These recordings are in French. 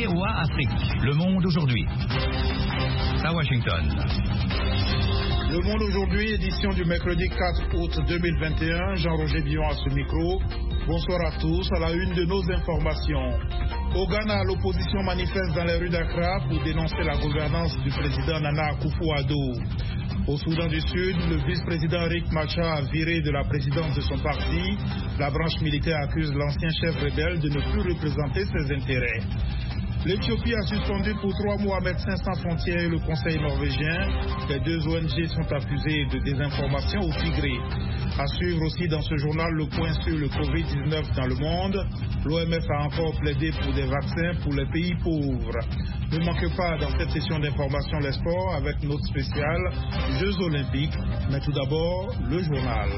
VOA Afrique. Le monde aujourd'hui. À Washington. Le monde aujourd'hui, édition du mercredi 4 août 2021. Jean-Roger Billon à ce micro. Bonsoir à tous. À la une de nos informations. Au Ghana, l'opposition manifeste dans les rues d'Accra pour dénoncer la gouvernance du président Nana Akufo-Addo. Au Soudan du Sud, le vice-président Riek Machar a viré de la présidence de son parti. La branche militaire accuse l'ancien chef rebelle de ne plus représenter ses intérêts. L'Éthiopie a suspendu pour 3 mois Médecins sans frontières et le Conseil norvégien. Les deux ONG sont accusées de désinformation au Tigré. À suivre aussi dans ce journal le point sur le Covid-19 dans le monde. L'OMS a encore plaidé pour des vaccins pour les pays pauvres. Ne manquez pas dans cette session d'information les sports avec notre spécial Jeux Olympiques. Mais tout d'abord, le journal.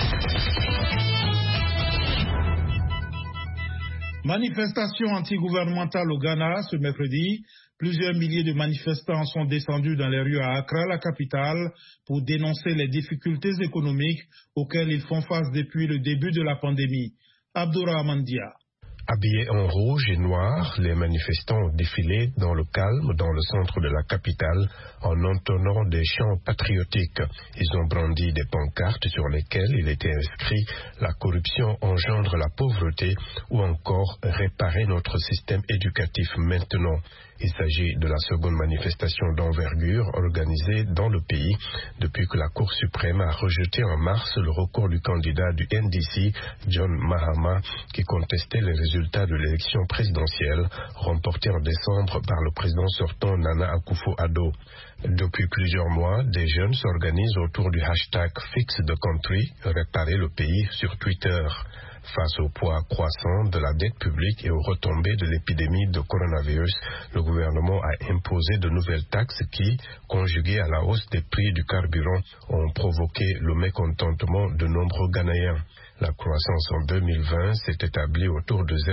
Manifestation anti-gouvernementale au Ghana ce mercredi. Plusieurs milliers de manifestants sont descendus dans les rues à Accra, la capitale, pour dénoncer les difficultés économiques auxquelles ils font face depuis le début de la pandémie. Abdourahmane Dia. Habillés en rouge et noir, les manifestants ont défilé dans le calme dans le centre de la capitale en entonnant des chants patriotiques. Ils ont brandi des pancartes sur lesquelles il était inscrit « La corruption engendre la pauvreté » ou encore « Réparer notre système éducatif maintenant ». Il s'agit de la seconde manifestation d'envergure organisée dans le pays depuis que la Cour suprême a rejeté en mars le recours du candidat du NDC, John Mahama, qui contestait les résultats de l'élection présidentielle remportée en décembre par le président sortant Nana Akufo-Addo. Depuis plusieurs mois, des jeunes s'organisent autour du hashtag Fix the Country, réparer le pays, sur Twitter. Face au poids croissant de la dette publique et aux retombées de l'épidémie de coronavirus, le gouvernement a imposé de nouvelles taxes qui, conjuguées à la hausse des prix du carburant, ont provoqué le mécontentement de nombreux Ghanéens. La croissance en 2020 s'est établie autour de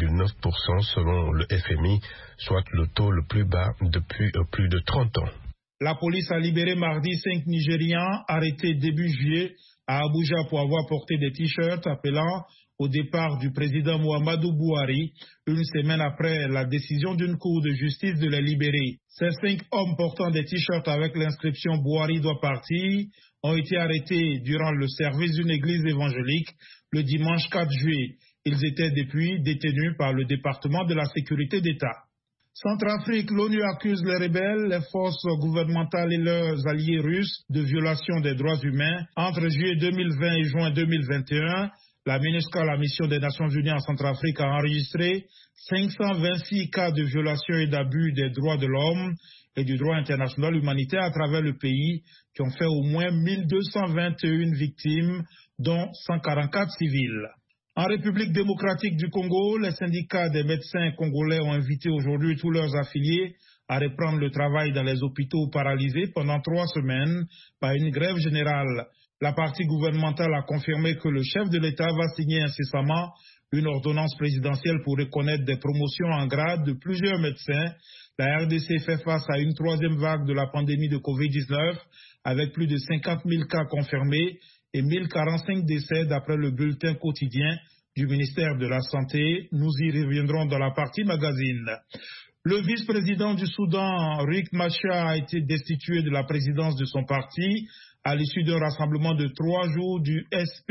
0,9% selon le FMI, soit le taux le plus bas depuis plus de 30 ans. La police a libéré mardi 5 Nigérians arrêtés début juillet à Abuja pour avoir porté des t-shirts appelant au départ du président Muhammadu Buhari, une semaine après la décision d'une cour de justice de les libérer. Ces 5 hommes portant des t-shirts avec l'inscription « Buhari doit partir » ont été arrêtés durant le service d'une église évangélique le dimanche 4 juillet. Ils étaient depuis détenus par le département de la sécurité d'État. Centrafrique, l'ONU accuse les rebelles, les forces gouvernementales et leurs alliés russes de violation des droits humains. Entre juillet 2020 et juin 2021, la MINUSCA, la mission des Nations Unies en Centrafrique, a enregistré 526 cas de violation et d'abus des droits de l'homme et du droit international humanitaire à travers le pays, qui ont fait au moins 1221 victimes, dont 144 civils. En République démocratique du Congo, les syndicats des médecins congolais ont invité aujourd'hui tous leurs affiliés à reprendre le travail dans les hôpitaux paralysés pendant 3 semaines par une grève générale. La partie gouvernementale a confirmé que le chef de l'État va signer incessamment une ordonnance présidentielle pour reconnaître des promotions en grade de plusieurs médecins. La RDC fait face à une 3e vague de la pandémie de Covid-19 avec plus de 50 000 cas confirmés et 1045 décès d'après le bulletin quotidien du ministère de la Santé. Nous y reviendrons dans la partie magazine. Le vice-président du Soudan, Riek Machar, a été destitué de la présidence de son parti à l'issue d'un rassemblement de 3 jours du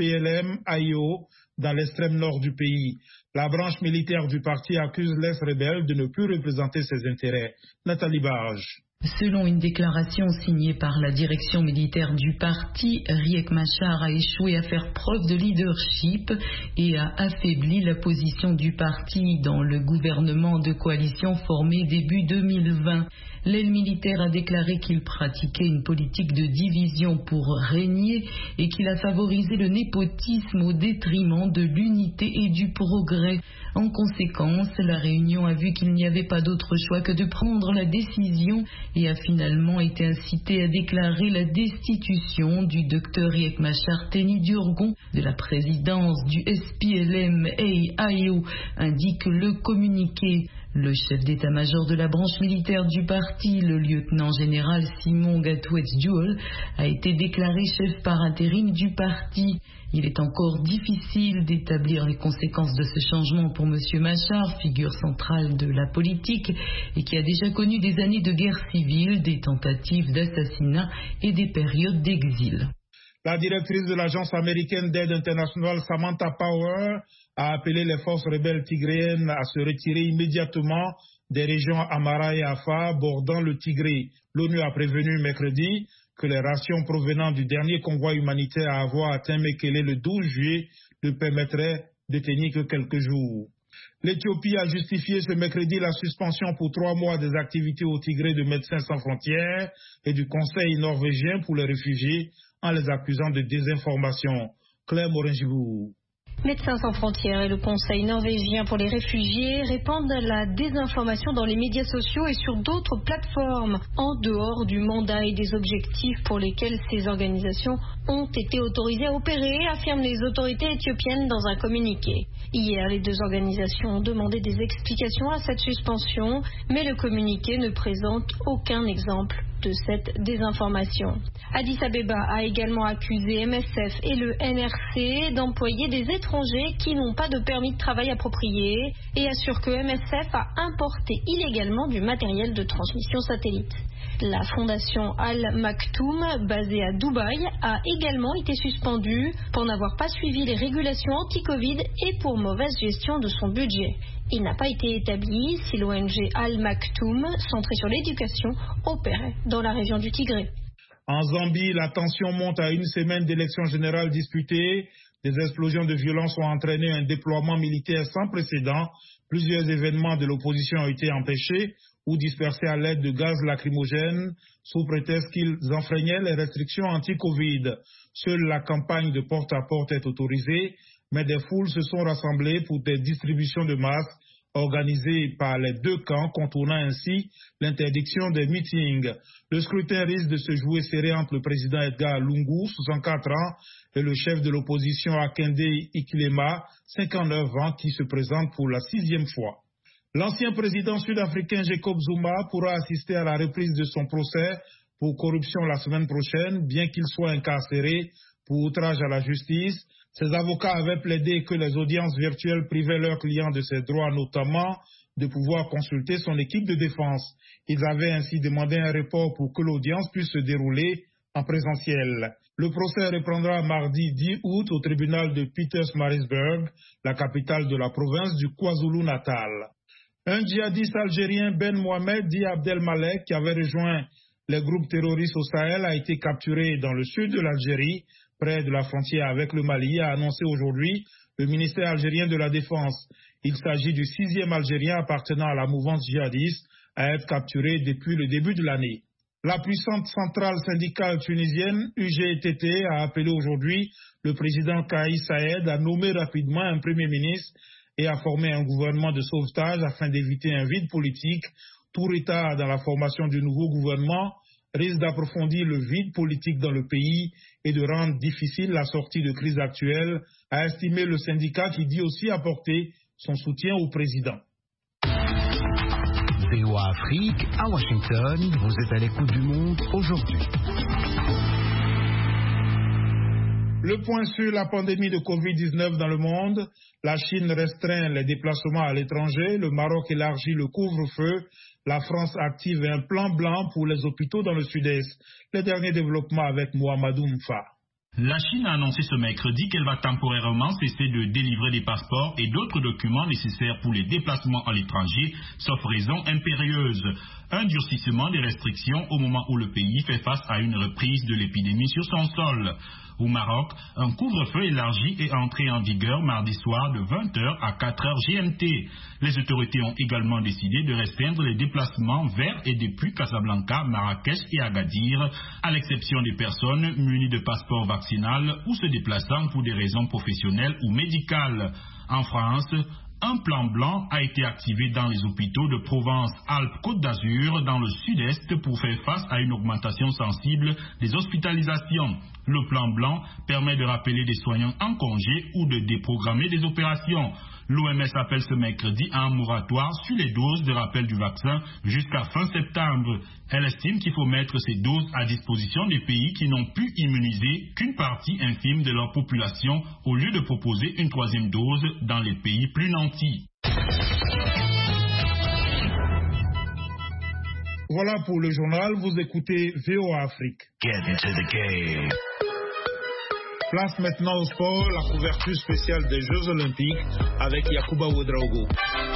SPLM-IO dans l'extrême nord du pays. La branche militaire du parti accuse l'ex-rebelle de ne plus représenter ses intérêts. Nathalie Barge. Selon une déclaration signée par la direction militaire du parti, Riek Machar a échoué à faire preuve de leadership et a affaibli la position du parti dans le gouvernement de coalition formé début 2020. L'aile militaire a déclaré qu'il pratiquait une politique de division pour régner et qu'il a favorisé le népotisme au détriment de l'unité et du progrès. En conséquence, la réunion a vu qu'il n'y avait pas d'autre choix que de prendre la décision et a finalement été incité à déclarer la destitution du docteur Riek Machar Teni Durgon de la présidence du SPLM-IO, indique le communiqué. Le chef d'état-major de la branche militaire du parti, le lieutenant-général Simon Gatouetz-Dioul, a été déclaré chef par intérim du parti. Il est encore difficile d'établir les conséquences de ce changement pour M. Machar, figure centrale de la politique et qui a déjà connu des années de guerre civile, des tentatives d'assassinat et des périodes d'exil. La directrice de l'agence américaine d'aide internationale Samantha Power a appelé les forces rebelles tigréennes à se retirer immédiatement des régions Amara et Afar bordant le Tigré. L'ONU a prévenu mercredi que les rations provenant du dernier convoi humanitaire à avoir atteint Mekele le 12 juillet ne permettraient de tenir que quelques jours. L'Éthiopie a justifié ce mercredi la suspension pour 3 mois des activités au Tigré de Médecins sans frontières et du Conseil norvégien pour les réfugiés en les accusant de désinformation. Claire Morin-Gibourg. Médecins sans frontières et le Conseil norvégien pour les réfugiés répandent la désinformation dans les médias sociaux et sur d'autres plateformes, en dehors du mandat et des objectifs pour lesquels ces organisations ont été autorisées à opérer, affirment les autorités éthiopiennes dans un communiqué. Hier, les 2 organisations ont demandé des explications à cette suspension, mais le communiqué ne présente aucun exemple de cette désinformation. Addis Abeba a également accusé MSF et le NRC d'employer des étrangers qui n'ont pas de permis de travail approprié et assure que MSF a importé illégalement du matériel de transmission satellite. La fondation Al Maktoum, basée à Dubaï, a également été suspendue pour n'avoir pas suivi les régulations anti-Covid et pour mauvaise gestion de son budget. Il n'a pas été établi si l'ONG Al Maktoum, centrée sur l'éducation, opérait dans la région du Tigré. En Zambie, la tension monte à une semaine d'élections générales disputées. Des explosions de violence ont entraîné un déploiement militaire sans précédent. Plusieurs événements de l'opposition ont été empêchés ou dispersés à l'aide de gaz lacrymogènes sous prétexte qu'ils enfreignaient les restrictions anti-Covid. Seule la campagne de porte-à-porte est autorisée, mais des foules se sont rassemblées pour des distributions de masques organisées par les 2 camps, contournant ainsi l'interdiction des meetings. Le scrutin risque de se jouer serré entre le président Edgar Lungu, 64 ans, et le chef de l'opposition Akende Ikilema, 59 ans, qui se présente pour la 6e fois. L'ancien président sud-africain Jacob Zuma pourra assister à la reprise de son procès pour corruption la semaine prochaine, bien qu'il soit incarcéré pour outrage à la justice. Ses avocats avaient plaidé que les audiences virtuelles privaient leurs clients de ses droits, notamment de pouvoir consulter son équipe de défense. Ils avaient ainsi demandé un report pour que l'audience puisse se dérouler en présentiel. Le procès reprendra mardi 10 août au tribunal de Pietermaritzburg, la capitale de la province du KwaZulu-Natal. Un djihadiste algérien, Ben Mohamed, dit Abdelmalek, qui avait rejoint les groupes terroristes au Sahel, a été capturé dans le sud de l'Algérie, près de la frontière avec le Mali, a annoncé aujourd'hui le ministère algérien de la Défense. Il s'agit du 6e Algérien appartenant à la mouvance djihadiste à être capturé depuis le début de l'année. La puissante centrale syndicale tunisienne, UGTT, a appelé aujourd'hui le président Kais Saied à nommer rapidement un premier ministre et à former un gouvernement de sauvetage afin d'éviter un vide politique. Tout retard dans la formation du nouveau gouvernement risque d'approfondir le vide politique dans le pays et de rendre difficile la sortie de crise actuelle, a estimé le syndicat qui dit aussi apporter son soutien au président. VOA Afrique, à Washington, vous êtes à l'écoute du monde aujourd'hui. Le point sur la pandémie de Covid-19 dans le monde, la Chine restreint les déplacements à l'étranger, le Maroc élargit le couvre-feu, la France active un plan blanc pour les hôpitaux dans le sud-est. Les derniers développements avec Mohamedou Mfa. La Chine a annoncé ce mercredi qu'elle va temporairement cesser de délivrer des passeports et d'autres documents nécessaires pour les déplacements à l'étranger, sauf raison impérieuse. Un durcissement des restrictions au moment où le pays fait face à une reprise de l'épidémie sur son sol. Au Maroc, un couvre-feu élargi est entré en vigueur mardi soir de 20h à 4h GMT. Les autorités ont également décidé de restreindre les déplacements vers et depuis Casablanca, Marrakech et Agadir, à l'exception des personnes munies de passeports vaccinal ou se déplaçant pour des raisons professionnelles ou médicales. En France, un plan blanc a été activé dans les hôpitaux de Provence-Alpes-Côte d'Azur dans le sud-est pour faire face à une augmentation sensible des hospitalisations. Le plan blanc permet de rappeler des soignants en congé ou de déprogrammer des opérations. L'OMS appelle ce mercredi à un moratoire sur les doses de rappel du vaccin jusqu'à fin septembre. Elle estime qu'il faut mettre ces doses à disposition des pays qui n'ont pu immuniser qu'une partie infime de leur population au lieu de proposer une troisième dose dans les pays plus nantis. Voilà pour le journal, vous écoutez VOA Afrique. Get into the game. Place maintenant au sport, la couverture spéciale des Jeux Olympiques avec Yacouba Ouedraogo.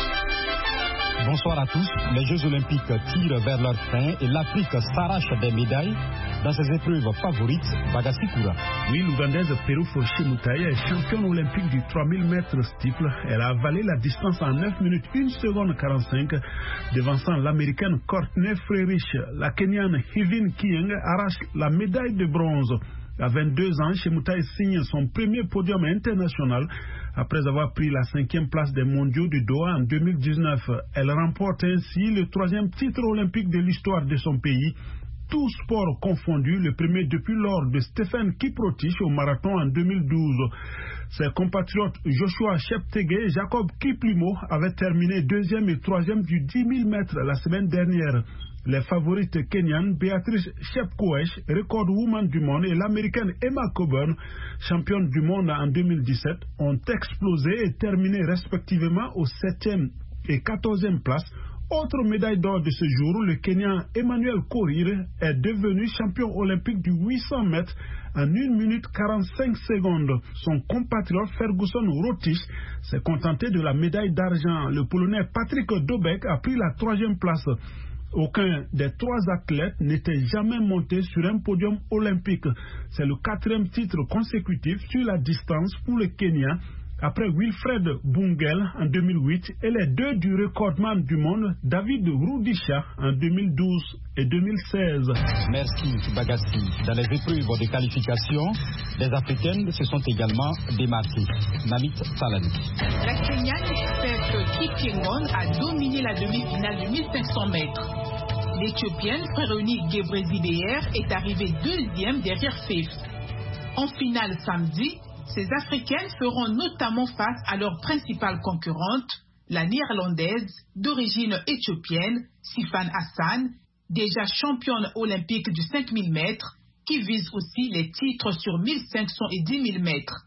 Bonsoir à tous. Les Jeux Olympiques tirent vers leur fin et l'Afrique s'arrache des médailles dans ses épreuves favorites, Bagassi Koura. Oui, l'Ougandaise Perufo Chemutai est championne olympique du 3000 mètres steeple. Elle a avalé la distance en 9 minutes 1 seconde 45, devançant l'américaine Courtney Frerich. La Kenyane Hivin Kieng arrache la médaille de bronze. À 22 ans, Chemutai signe son premier podium international après avoir pris la 5e place des mondiaux du Doha en 2019. Elle remporte ainsi le 3e titre olympique de l'histoire de son pays. Tous sports confondus, le premier depuis l'or de Stephen Kiprotich au marathon en 2012. Ses compatriotes Joshua Cheptegei et Jacob Kiplimo avaient terminé 2e et 3e du 10 000 mètres la semaine dernière. Les favorites kenyanes Beatrice Chepkoech, record woman du monde, et l'américaine Emma Coburn, championne du monde en 2017, ont explosé et terminé respectivement aux 7e et 14e places. Autre médaille d'or de ce jour, le Kenyan Emmanuel Korir est devenu champion olympique du 800 mètres en 1 minute 45 secondes. Son compatriote Ferguson Rotich s'est contenté de la médaille d'argent. Le Polonais Patrick Dobek a pris la 3e place. Aucun des 3 athlètes n'était jamais monté sur un podium olympique. C'est le 4e titre consécutif sur la distance pour le Kenya, après Wilfred Bungel en 2008 et les 2 du recordman du monde David Rudisha en 2012 et 2016. Merci Bagassi. Dans les épreuves de qualification, les Africaines se sont également démarquées. Namit Salani. La Kenyane Faith Kipyegon a dominé la demi-finale de 1500 mètres. L'Éthiopienne Fréronique Gebrselassie est arrivée 2e derrière Faith. En finale samedi, ces Africaines feront notamment face à leur principale concurrente, la Néerlandaise d'origine éthiopienne, Sifan Hassan, déjà championne olympique du 5000 mètres, qui vise aussi les titres sur 1500 et 10 000 mètres.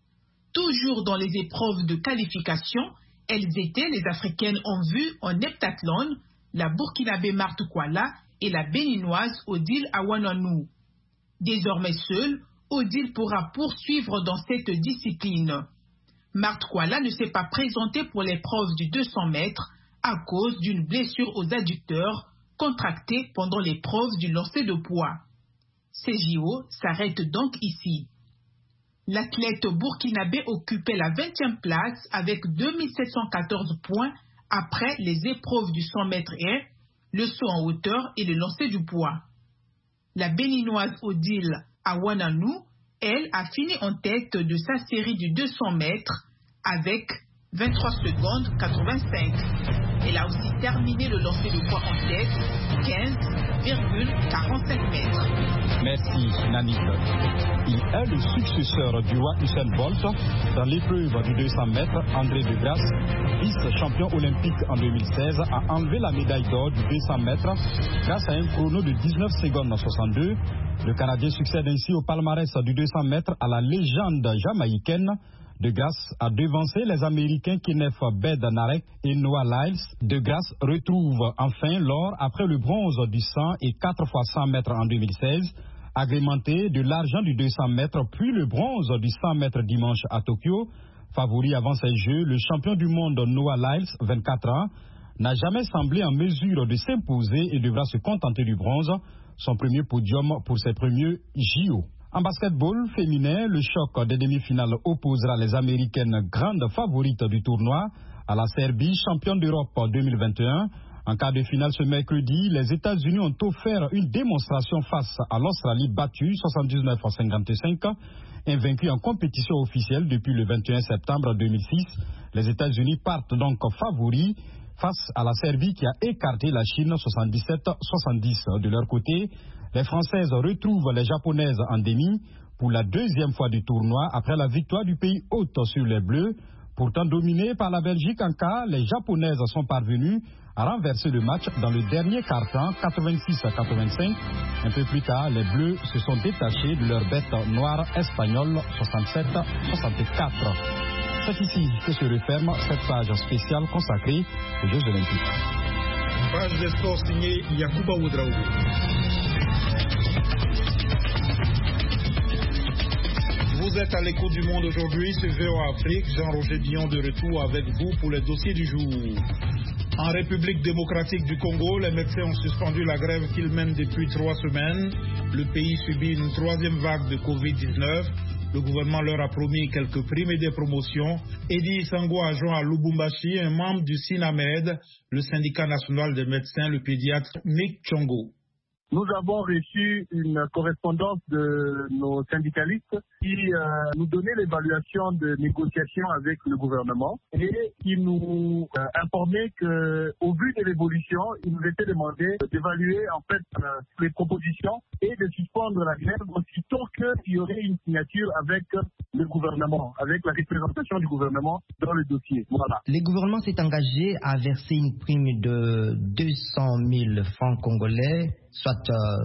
Toujours dans les épreuves de qualification, elles étaient les Africaines en vue en heptathlon, la Burkinabé Marthe Koala et la Béninoise Odile Awananou. Désormais seule, Odile pourra poursuivre dans cette discipline. Marthe Koala ne s'est pas présentée pour l'épreuve du 200 mètres à cause d'une blessure aux adducteurs contractée pendant l'épreuve du lancer de poids. Ces JO s'arrêtent donc ici. L'athlète burkinabé occupait la 20e place avec 2714 points après les épreuves du 100 mètres haies, le saut en hauteur et le lancer du poids. La béninoise Odile Awananou, elle, a fini en tête de sa série du 200 mètres avec 23 secondes 85. Elle a aussi terminé le lancer de poids en tête, 15,45 mètres. Merci, Namik. Il est le successeur du roi Usain Bolt dans l'épreuve du 200 mètres. André De Grasse, vice-champion olympique en 2016, a enlevé la médaille d'or du 200 mètres grâce à un chrono de 19 secondes 62. Le Canadien succède ainsi au palmarès du 200 mètres à la légende jamaïcaine. De Grasse a devancé les Américains Kenneth Bednarek et Noah Lyles. De Grasse retrouve enfin l'or après le bronze du 100 et 4 x 100 mètres en 2016, agrémenté de l'argent du 200 mètres, puis le bronze du 100 mètres dimanche à Tokyo. Favori avant ces Jeux, le champion du monde Noah Lyles, 24 ans, n'a jamais semblé en mesure de s'imposer et devra se contenter du bronze, son premier podium pour ses premiers JO. En basketball féminin, le choc des demi-finales opposera les Américaines grandes favorites du tournoi à la Serbie, championne d'Europe 2021. En quart de finale ce mercredi, les États-Unis ont offert une démonstration face à l'Australie battue 79-55, invaincue en compétition officielle depuis le 21 septembre 2006. Les États-Unis partent donc favoris face à la Serbie qui a écarté la Chine 77-70. De leur côté, les Françaises retrouvent les Japonaises en demi pour la 2e fois du tournoi après la victoire du pays hôte sur les Bleus Pourtant dominées par la Belgique en quart, les Japonaises sont parvenues à renverser le match dans le dernier quart-temps, 86-85. Un peu plus tard, les Bleus se sont détachés de leur bête noire espagnole, 67-64. C'est ici que se referme cette page spéciale consacrée aux Jeux Olympiques. Page des sports signée Yacouba Ouedraogo. Vous êtes à l'écoute du monde aujourd'hui sur VOA Afrique. Jean-Roger Dion de retour avec vous pour les dossiers du jour. En République démocratique du Congo, les médecins ont suspendu la grève qu'ils mènent depuis 3 semaines. Le pays subit une 3e vague de Covid-19. Le gouvernement leur a promis quelques primes et des promotions. Edi Sango a joint à Lubumbashi un membre du SINAMED, le syndicat national des médecins, le pédiatre Mick Chongo. Nous avons reçu une correspondance de nos syndicalistes qui nous donnait l'évaluation de négociations avec le gouvernement et qui nous informait qu'au vu de l'évolution, il nous était demandé d'évaluer en fait les propositions et de suspendre la grève aussitôt qu'il y aurait une signature avec le gouvernement, avec la représentation du gouvernement dans le dossier. Voilà. Le gouvernement s'est engagé à verser une prime de 200 000 francs congolais, soit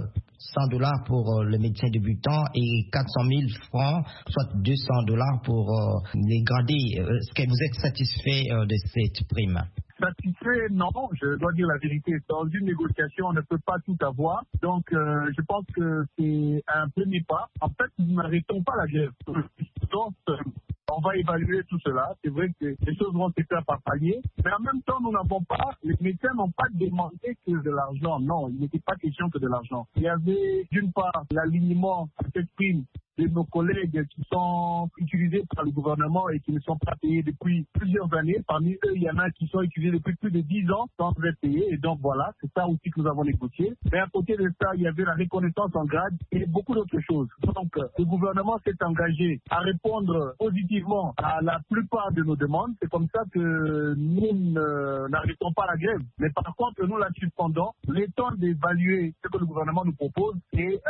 $100 pour les médecins débutants et 400 000 francs, soit $200 pour les gradés. Est-ce que vous êtes satisfait de cette prime? Satisfait, non, je dois dire la vérité. Dans une négociation, on ne peut pas tout avoir. Donc, je pense que c'est un premier pas. En fait, nous n'arrêtons pas la grève. Donc, on va évaluer tout cela. C'est vrai que les choses vont se faire par palier. Mais en même temps, les médecins n'ont pas demandé que de l'argent. Non, il n'était pas question que de l'argent. Il y avait, d'une part, l'alignement à cette prime de nos collègues qui sont utilisés par le gouvernement et qui ne sont pas payés depuis plusieurs années. Parmi eux, il y en a qui sont utilisés depuis plus de 10 ans sans être payés. Et donc voilà, c'est ça aussi que nous avons négocié. Mais à côté de ça, il y avait la reconnaissance en grade et beaucoup d'autres choses. Donc le gouvernement s'est engagé à répondre positivement à la plupart de nos demandes. C'est comme ça que nous n'arrêtons pas la grève. Mais par contre, nous la suspendons, le temps d'évaluer ce que le gouvernement nous propose et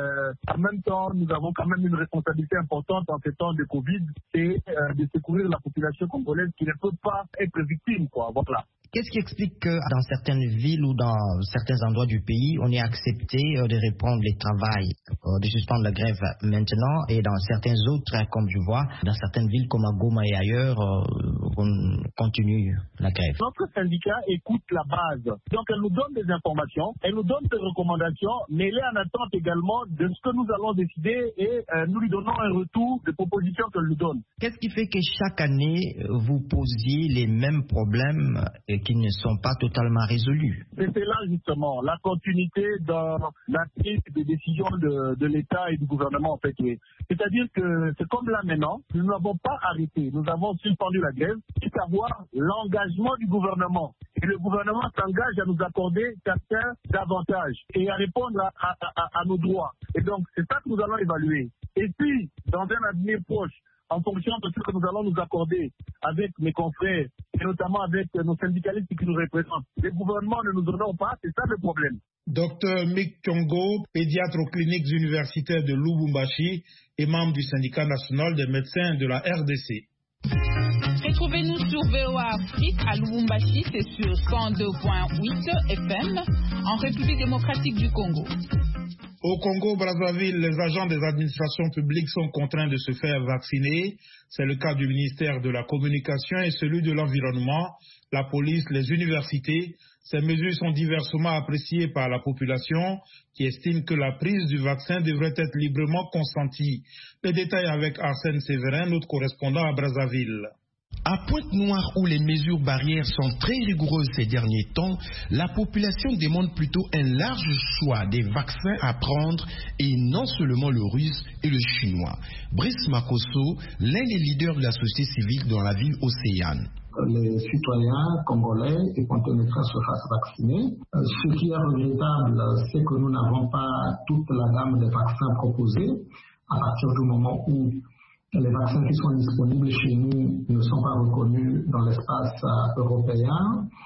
en même temps, nous avons quand même une responsabilité importante en ces temps de Covid, c'est de secourir la population congolaise qui ne peut pas être victime, quoi. Voilà. Qu'est-ce qui explique que dans certaines villes ou dans certains endroits du pays, on ait accepté de reprendre les travails, de suspendre la grève maintenant, et dans certains autres, comme je vois, dans certaines villes comme à Goma et ailleurs, on continue la grève? Notre syndicat écoute la base. Donc elle nous donne des informations, elle nous donne des recommandations, mais elle est en attente également de ce que nous allons décider et nous lui donnons un retour des propositions qu'elle nous donne. Qu'est-ce qui fait que chaque année, vous posiez les mêmes problèmes qui ne sont pas totalement résolus? C'est là justement la continuité dans la prise de décision de l'État et du gouvernement en fait. C'est-à-dire que c'est comme là maintenant, nous n'avons pas arrêté, nous avons suspendu la grève, c'est savoir l'engagement du gouvernement. Et le gouvernement s'engage à nous accorder certains avantages et à répondre à nos droits. Et donc c'est ça que nous allons évaluer. Et puis, dans un avenir proche, en fonction de ce que nous allons nous accorder avec mes confrères et notamment avec nos syndicalistes qui nous représentent, les gouvernements ne nous donnent pas, c'est ça le problème. Docteur Mick Chongo, pédiatre aux cliniques universitaires de Lubumbashi et membre du syndicat national des médecins de la RDC. Retrouvez-nous sur VOA Afrique à Lubumbashi, c'est sur 102.8 FM en République démocratique du Congo. Au Congo-Brazzaville, les agents des administrations publiques sont contraints de se faire vacciner. C'est le cas du ministère de la Communication et celui de l'Environnement, la police, les universités. Ces mesures sont diversement appréciées par la population qui estime que la prise du vaccin devrait être librement consentie. Les détails avec Arsène Séverin, notre correspondant à Brazzaville. À Pointe-Noire, où les mesures barrières sont très rigoureuses ces derniers temps, la population demande plutôt un large choix des vaccins à prendre et non seulement le russe et le chinois. Brice Makosso, l'un des leaders de la société civile dans la ville océane. Les citoyens congolais et ponténéfrains se fassent vacciner. Ce qui est regrettable, c'est que nous n'avons pas toute la gamme des vaccins proposés à partir du moment où les vaccins qui sont disponibles chez nous ne sont pas reconnus dans l'espace européen.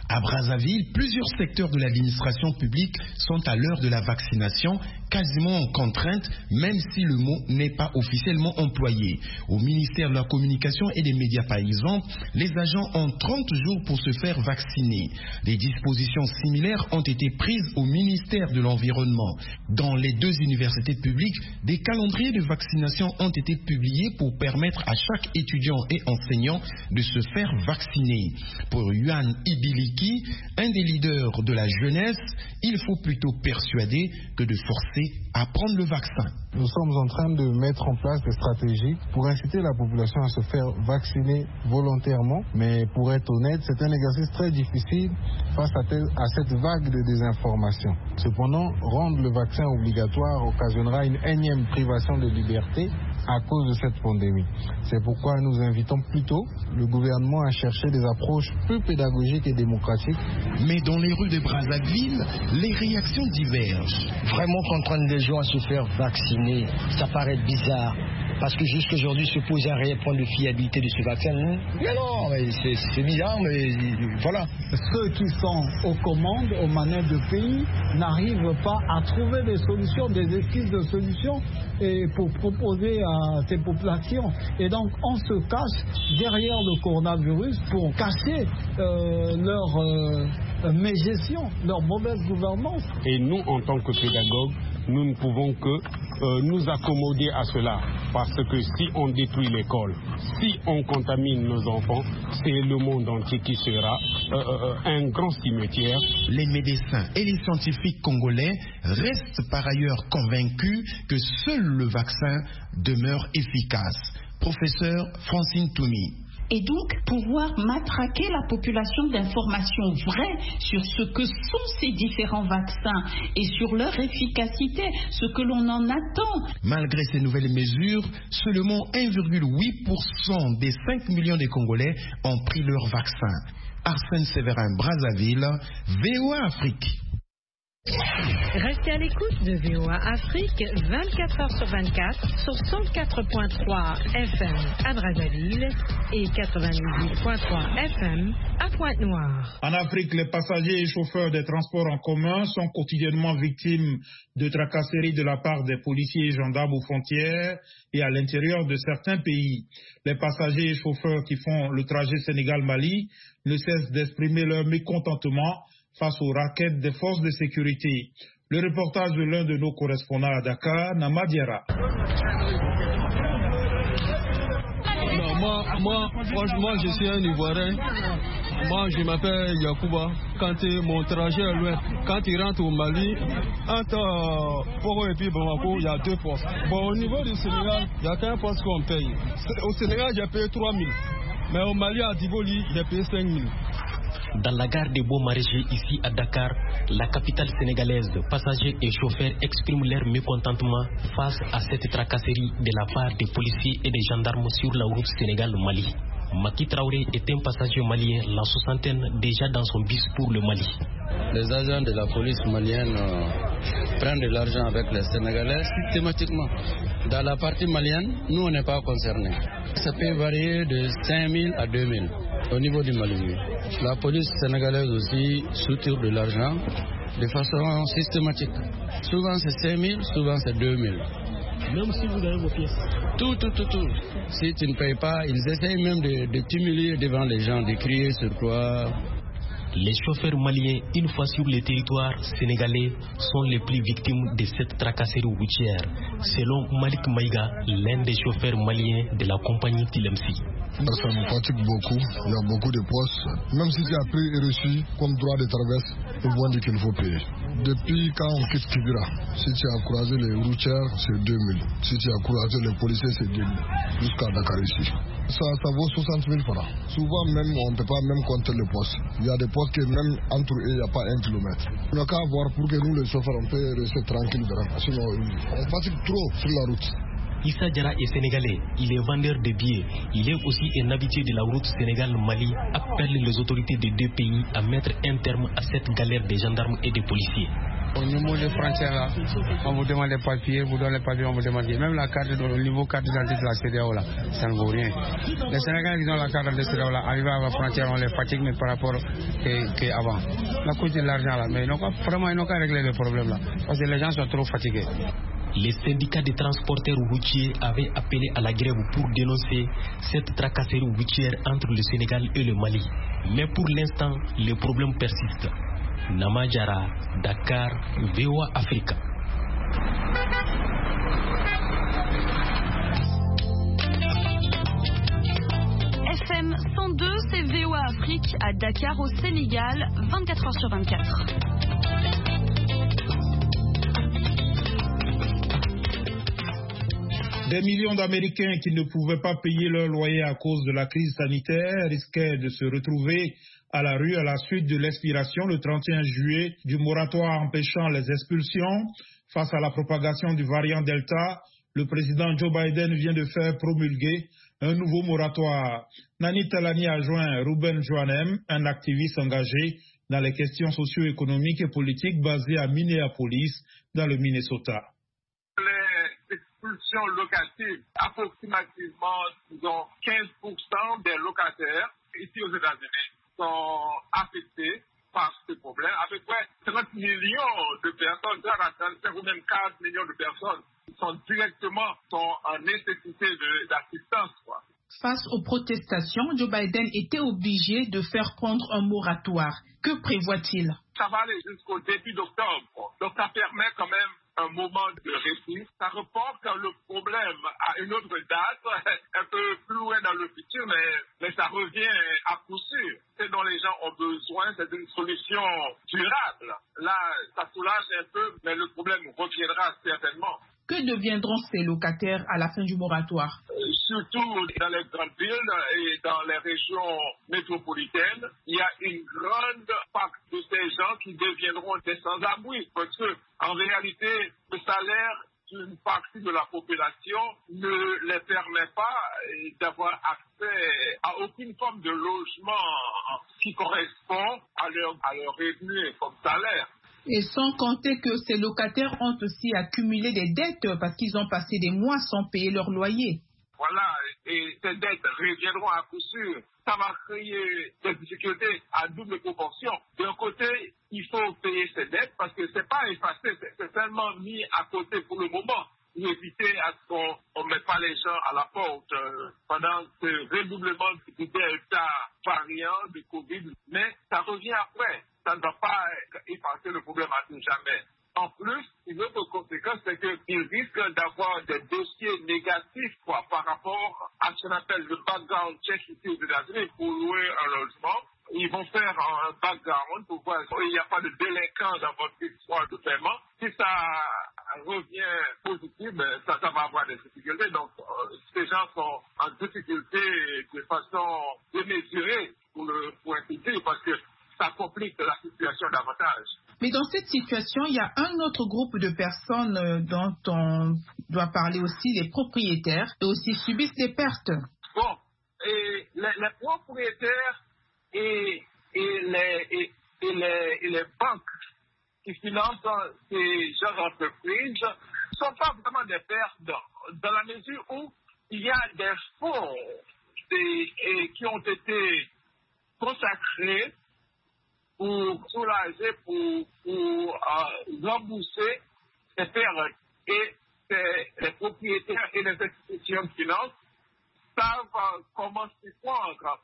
À Brazzaville, plusieurs secteurs de l'administration publique sont à l'heure de la vaccination, quasiment en contrainte, même si le mot n'est pas officiellement employé. Au ministère de la Communication et des Médias, par exemple, les agents ont 30 jours pour se faire vacciner. Des dispositions similaires ont été prises au ministère de l'Environnement. Dans les 2 universités publiques, des calendriers de vaccination ont été publiés pour permettre à chaque étudiant et enseignant de se faire vacciner. Pour Yuan Ibiliki, un des leaders de la jeunesse, il faut plutôt persuader que de forcer à prendre le vaccin. Nous sommes en train de mettre en place des stratégies pour inciter la population à se faire vacciner volontairement, mais pour être honnête, c'est un exercice très difficile face à cette vague de désinformation. Cependant, rendre le vaccin obligatoire occasionnera une énième privation de liberté à cause de cette pandémie. C'est pourquoi nous invitons plutôt le gouvernement à chercher des approches plus pédagogiques et démocratiques. Mais dans les rues de Brazzaville, les réactions divergent. Vraiment contraindre les gens à se faire vacciner, ça paraît bizarre. Parce que jusqu'aujourd'hui, se pose un réel point de fiabilité de ce vaccin. Mais non, mais c'est bizarre, mais voilà. Ceux qui sont aux commandes, aux manettes de pays, n'arrivent pas à trouver des solutions, des esquisses de solutions et pour proposer à ces populations. Et donc, on se cache derrière le coronavirus pour cacher leur mégestion, leur mauvaise gouvernance. Et nous, en tant que pédagogues, nous ne pouvons que nous accommoder à cela. Parce que si on détruit l'école, si on contamine nos enfants, c'est le monde entier qui sera un grand cimetière. Les médecins et les scientifiques congolais restent par ailleurs convaincus que seul le vaccin demeure efficace. Professeur Francine Toumi. Et donc pouvoir matraquer la population d'informations vraies sur ce que sont ces différents vaccins et sur leur efficacité, ce que l'on en attend. Malgré ces nouvelles mesures, seulement 1,8% des 5 millions de Congolais ont pris leur vaccin. Arsène Séverin, Brazzaville, VOA Afrique. Restez à l'écoute de VOA Afrique 24 heures sur 24 sur 104.3 FM à Brazzaville et 98.3 FM à Pointe-Noire. En Afrique, les passagers et chauffeurs des transports en commun sont quotidiennement victimes de tracasseries de la part des policiers et gendarmes aux frontières et à l'intérieur de certains pays. Les passagers et chauffeurs qui font le trajet Sénégal-Mali ne cessent d'exprimer leur mécontentement face aux raquettes des forces de sécurité. Le reportage de l'un de nos correspondants à Dakar, Namadiara. Moi, franchement, je suis un Ivoirien. Moi, je m'appelle Yacouba. Quand mon trajet est loin, quand il rentre au Mali, entre Poro et puis Bamako, il y a 2 postes. Bon, au niveau du Sénégal, il n'y a qu'un poste qu'on paye. Au Sénégal, j'ai payé 3 000. Mais au Mali, à Diboli, j'ai payé 5 000. Dans la gare des Beaux-Maraîchers, ici à Dakar, la capitale sénégalaise, passagers et chauffeurs expriment leur mécontentement face à cette tracasserie de la part des policiers et des gendarmes sur la route Sénégal-Mali. Maki Traoré est un passager malien, la soixantaine, déjà dans son bus pour le Mali. Les agents de la police malienne prennent de l'argent avec les Sénégalais systématiquement. Dans la partie malienne, nous on n'est pas concernés. Ça peut varier de 5 000 à 2 000 au niveau du Mali. La police sénégalaise aussi soutire de l'argent de façon systématique. Souvent c'est 5 000, souvent c'est 2 000. Même si vous avez vos pièces. Tout. Si tu ne payes pas, ils essayent même de t'humilier devant les gens, de crier sur toi. Les chauffeurs maliens, une fois sur le territoire sénégalais, sont les plus victimes de cette tracasserie routière, selon Malik Maïga, l'un des chauffeurs maliens de la compagnie Tilemsi. Ça nous fatigue beaucoup, il y a beaucoup de postes. Même si tu as pris et reçu comme droit de traverse, ils vont dire qu'il faut payer. Depuis quand on quitte Kibira, si tu as croisé les routières, c'est 2 000. Si tu as croisé les policiers, c'est 2 000. Jusqu'à Dakar ici. Ça vaut 60 000 francs. Souvent même, on ne peut pas même compter les postes. Il y a des postes que même entre eux, il n'y a pas 1 kilomètre. Il n'y a qu'à voir pour que nous, les chauffeurs, on peut rester tranquille. Sinon, on fatigue trop sur la route. Issa Diarra est sénégalais, il est vendeur de billets. Il est aussi un habitué de la route Sénégal-Mali, appelle les autorités des 2 pays à mettre un terme à cette galère des gendarmes et des policiers. Au niveau des frontières là, on vous demande les papiers, vous donnez les papiers, on vous demande. Même la carte, au niveau carte d'identité de la CEDEAO là, ça ne vaut rien. Les Sénégalais qui ont la carte de CEDEAO là, arrivés à la frontière, on les fatigue, mais par rapport qu'avant. La cause de l'argent là, mais ils n'ont qu'à régler le problème là, parce que les gens sont trop fatigués. Les syndicats des transporteurs routiers avaient appelé à la grève pour dénoncer cette tracasserie routière entre le Sénégal et le Mali. Mais pour l'instant, le problème persiste. Namajara, Dakar, VOA Africa. FM 102, c'est VOA Afrique à Dakar au Sénégal, 24h/24. Des millions d'Américains qui ne pouvaient pas payer leur loyer à cause de la crise sanitaire risquaient de se retrouver à la rue à la suite de l'expiration le 31 juillet du moratoire empêchant les expulsions. Face à la propagation du variant Delta, le président Joe Biden vient de faire promulguer un nouveau moratoire. Nani Talani a joint Ruben Joanem, un activiste engagé dans les questions socio-économiques et politiques basé à Minneapolis, dans le Minnesota. Expulsions locatives, approximativement, disons, 15% des locataires ici aux États-Unis sont affectés par ce problème. À peu près 30 millions de personnes, 35 ou même 4 millions de personnes sont en nécessité d'assistance, quoi. Face aux protestations, Joe Biden était obligé de faire prendre un moratoire. Que prévoit-il? Ça va aller jusqu'au début d'octobre. Donc ça permet quand même un moment de répit. Ça reporte le problème à une autre date, un peu plus loin dans le futur, mais ça revient à coup sûr. Ce dont les gens ont besoin, c'est d'une solution durable. Là, ça soulage un peu, mais le problème reviendra certainement. Que deviendront ces locataires à la fin du moratoire? Surtout dans les grandes villes et dans les régions métropolitaines, il y a une grande partie de ces gens qui deviendront des sans-abri. Parce que, en réalité, le salaire d'une partie de la population ne les permet pas d'avoir accès à aucune forme de logement qui correspond à leur revenu comme salaire. Et sans compter que ces locataires ont aussi accumulé des dettes parce qu'ils ont passé des mois sans payer leur loyer. Voilà, et ces dettes reviendront à coup sûr. Ça va créer des difficultés à double proportion. D'un côté, il faut payer ces dettes parce que c'est pas effacé, c'est seulement mis à côté pour le moment. Pour éviter à ce qu'on ne mette pas les gens à la porte pendant ce redoublement du Delta variant de Covid. Mais ça revient après. Ça ne va pas effacer le problème à tout jamais. En plus, une autre conséquence, c'est qu'ils risquent d'avoir des dossiers négatifs par rapport à ce qu'on appelle le background check ici aux États-Unis pour louer un logement. Ils vont faire un background pour voir s'il n'y a pas de délinquants dans votre histoire de paiement. Si ça revient positif, ça va avoir des difficultés. Donc, ces gens sont en difficulté de façon démesurée pour inciter parce que ça complique la situation davantage. Mais dans cette situation, il y a un autre groupe de personnes dont on doit parler aussi, les propriétaires, et aussi subissent des pertes. Bon, et les propriétaires et les banques qui financent ces genres d'entreprises ne sont pas vraiment des pertes dans la mesure où il y a des fonds qui ont été consacrés pour soulager, pour rembourser ces pertes. Et les propriétaires et les institutions de finance savent comment s'y prendre.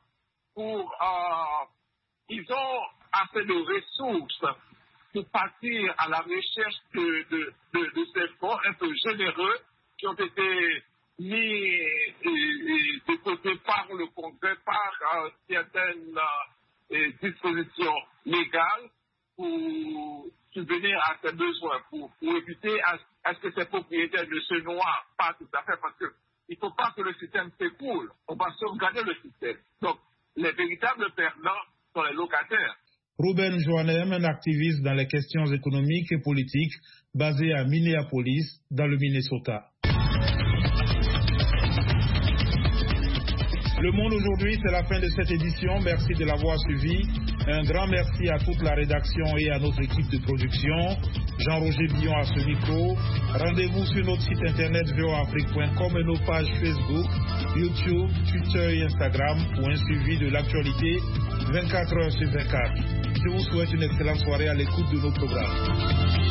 Ils ont assez de ressources pour partir à la recherche de ces fonds un peu généreux qui ont été mis de côté par le Congrès, par certaines dispositions légales pour subvenir à ces besoins, pour éviter à ce que ces propriétaires ne se noient pas tout à fait, parce qu'il ne faut pas que le système s'écoule. On va sauvegarder le système. Donc, les véritables perdants sont les locataires. Ruben Joanem, un activiste dans les questions économiques et politiques, basé à Minneapolis, dans le Minnesota. Le Monde aujourd'hui, c'est la fin de cette édition. Merci de l'avoir suivi. Un grand merci à toute la rédaction et à notre équipe de production. Jean-Roger Billon à ce micro. Rendez-vous sur notre site internet voaafrique.com et nos pages Facebook, YouTube, Twitter et Instagram pour un suivi de l'actualité 24 heures sur 24. Je vous souhaite une excellente soirée à l'écoute de nos programmes.